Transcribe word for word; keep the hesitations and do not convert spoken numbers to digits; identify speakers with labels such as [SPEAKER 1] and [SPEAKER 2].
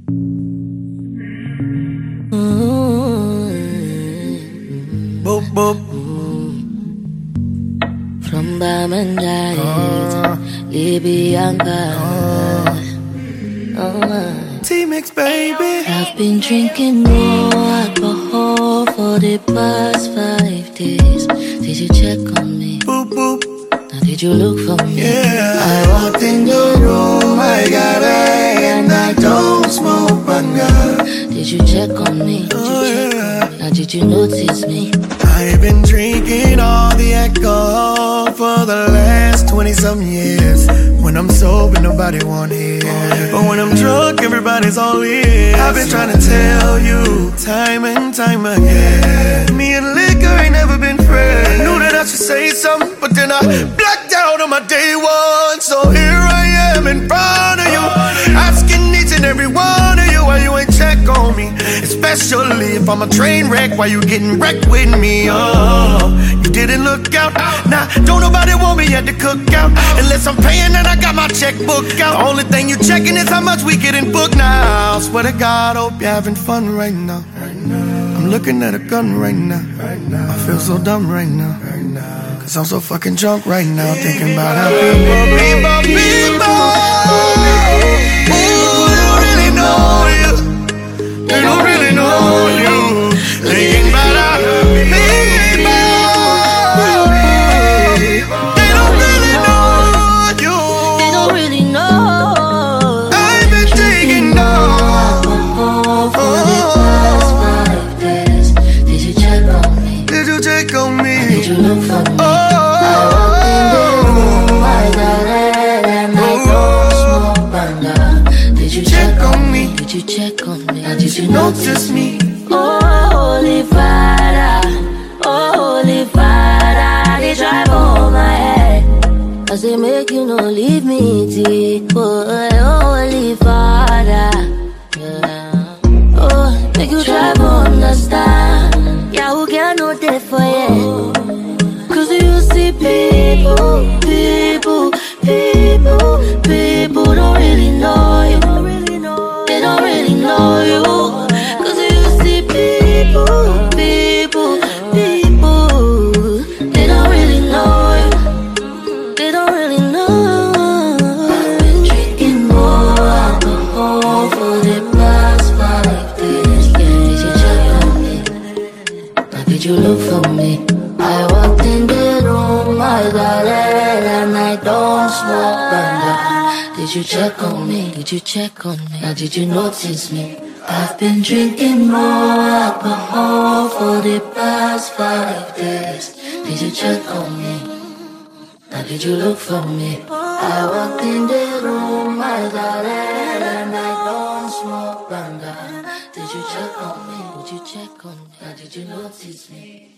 [SPEAKER 1] Mm-hmm. Boop, boop. From Bamandai to Libyanka. Oh,
[SPEAKER 2] T-Mix, baby.
[SPEAKER 1] I've been drinking more alcohol for the past five days. Did you check on me?
[SPEAKER 2] Boop, boop.
[SPEAKER 1] Now did you look for me?
[SPEAKER 2] Yeah. I walked in the room, I got high, and I don't smoke banga.
[SPEAKER 1] Did you check on me? Did you
[SPEAKER 2] Oh,
[SPEAKER 1] check
[SPEAKER 2] yeah.
[SPEAKER 1] on me? Now did you notice me?
[SPEAKER 2] I've been drinking all the alcohol for the last twenty-some years. When I'm sober, nobody wanna hear. But when I'm drunk, everybody's all ears. I've been trying to tell you time and time again, me and liquor ain't never been friends. I knew that I should say something, but then I blacked out on my day one. So here I am in front of you, asking each and every one of you why you ain't check on me. Especially if I'm a train wreck, why you getting wrecked with me? Oh, you didn't look out. Nah, don't nobody want me at the cookout unless I'm paying and I got my checkbook out. The only thing you checking is how much we getting booked now. Swear to God, hope you're having fun right now. I'm looking at a gun right now. I feel so dumb right now. Cause I'm so fucking drunk right now, thinking about how people, people, people, who don't really know you. They don't really know you. Thinking about our people. They don't really know you.
[SPEAKER 1] They don't really know.
[SPEAKER 2] I've been taking down.
[SPEAKER 1] For the past five days. Did you check on me?
[SPEAKER 2] Did you check on me?
[SPEAKER 1] Did you look for me?
[SPEAKER 2] Oh,
[SPEAKER 1] I walked in the room, I got red and I don't smoke banga. Did you check on me? Did you check on me? Now did you notice me? Oh, Holy Father, oh, Holy Father, they drive on my head. I say make you no leave me, T. Oh, Holy Father, yeah. Oh, make you try to understand. Yeah, who can no day for you? Cause you see people, people, people, people don't really know you. They don't really know you. Cause you see people, people, people, they don't really know you. They don't really know. I've been drinking more alcohol for the past five days. Did you check on me? Now did you look for me? I walked in the room, I got red and I don't smoke banga. Did you check on me? Did you check on me? Now did you notice me? I've been drinking more alcohol for the past five days. Did you check on me? Now did you look for me? I walked in the room, I got red and I don't smoke banga. Did you check on me? Did you check on me? Now did you notice me?